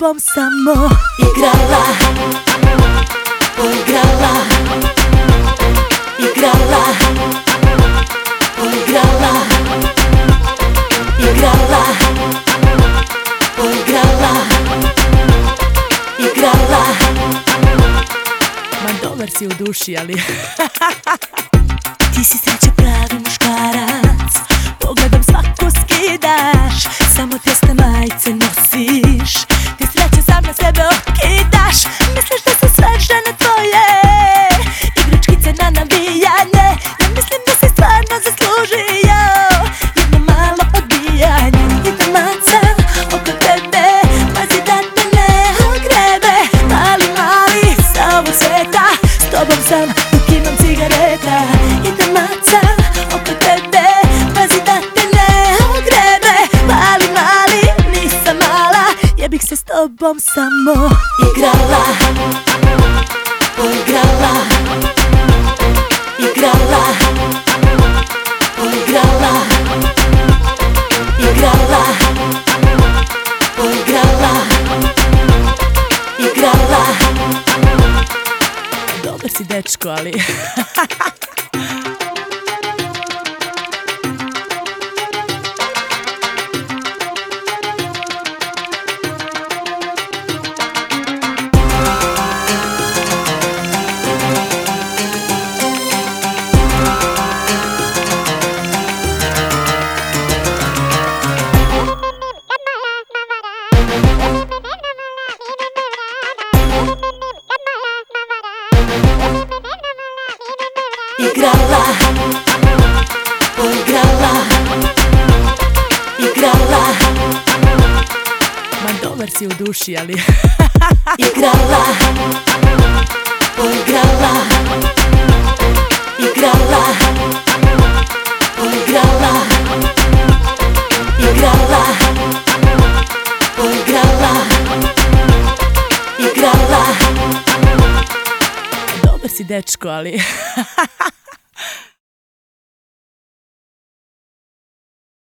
tobom samo igrala, poigrala, igrala, poigrala, igrala, poigrala, igrala. Ma dobar si u duši, ali ti si sreće pravi muškarac, pogledom svako skidaš, samo tjesne majice nosiš, ti sreće sam na sebe okidaš. Misliš da su sve žene tvoje igračkice na navijanje, ja mislim da si stvarno zaslužio jedno malo odbijanje. Idem maca oko tebe, pazi da te ne ogrebe, mali, mali sa ovog sveta, s tobom sam dok imam cigareta. Idem maca oko tebe, pazi da te ne ogrebe, mali, mali, nisam mala, ja bih se s tobom samo igrala, poigrala, igrala, poigrala, igrala, poigrala, igrala. Dobar si dečko, ali igrala, poigrala, igrala. Ma dobar si u duši, ali igrala, poigrala, igrala, poigrala, igrala, poigrala, igrala. Dobar si dečko, ali